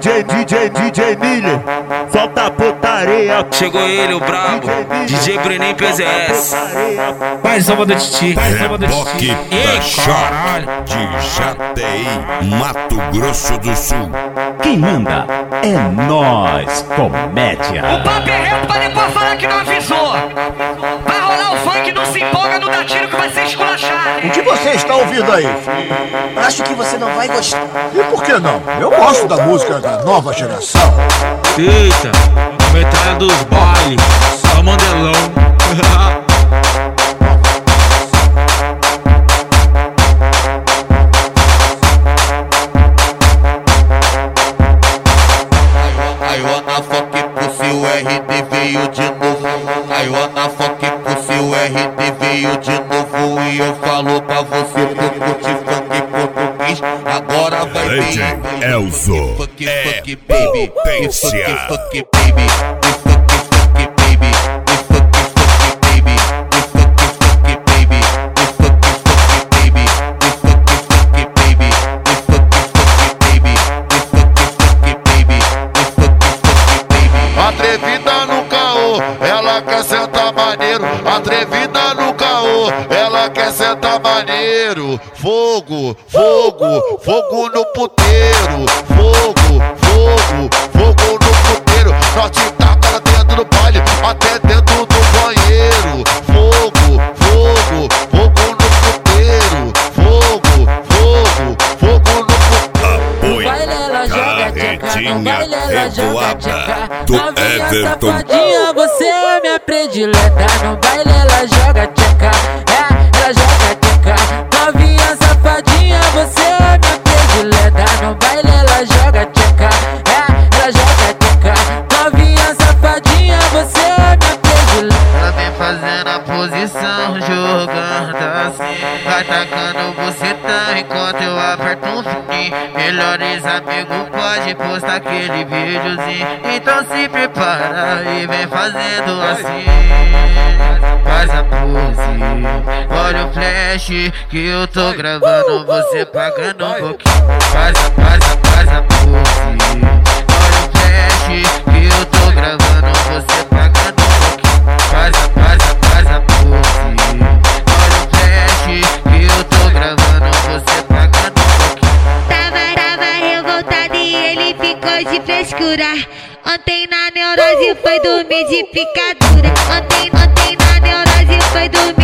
DJ Miller, solta a putaria. Chegou ele, o brabo, DJ Brenin PZS. Mais uma do Titi, mais uma do Titi. Ei, caralho, de Jateí, Mato Grosso do Sul. Quem manda é nós, comédia. O papo é reto pra depois falar que não avisou. Vai rolar o funk, não se empolga, não dá tiro que vai ser esculachado. O que você está ouvindo aí? Acho que você não vai gostar. E por que não? Eu gosto da música da nova geração. Eita, a metralha dos bailes, só mandelão. I wanna fuck pussy, o RD veio de novo. I wanna fuck pussy, o RD veio de novo. E eu falo pra você, curte funk português. Agora vai DJ Elzo fuck é baby, potência. fuck baby, fuck baby, fuck baby, fuck baby, fuck baby, fuck baby, atrevida no caô, ela quer sentar maneiro. Atrevida no caô, ela quer sentar maneiro. Fogo, fogo, fogo no puteiro. Fogo, fogo, fogo no puteiro. Nós te taca lá dentro do baile, até dentro do banheiro. Fogo, fogo, fogo no puteiro. Fogo, fogo, fogo no puteiro. Carretinha revoada do Everton. Safadinha, você é minha predileta. No baile ela joga tcheca, ela joga tcheca. Novinha safadinha, você é minha predileta. No baile ela joga tcheca, ela joga tcheca. Novinha safadinha, você é minha predileta. Ela vem fazendo a posição, jogando assim. Vai tacando buceta enquanto eu aperto um fininho. Melhores amigos pode postar aquele videozinho. Então se prepara e vem fazendo assim. Faz a pose, olha o flash que eu tô gravando, você pagando um pouquinho. Faz a pose, olha o flash que eu tô gravando, você pagando um pouquinho. Faz a pose, olha o flash que eu tô gravando, você pagando um pouquinho. Tava revoltado e ele ficou de frescura. Ontem na neurose foi dormir de picadura. Ontem na neurose foi dormir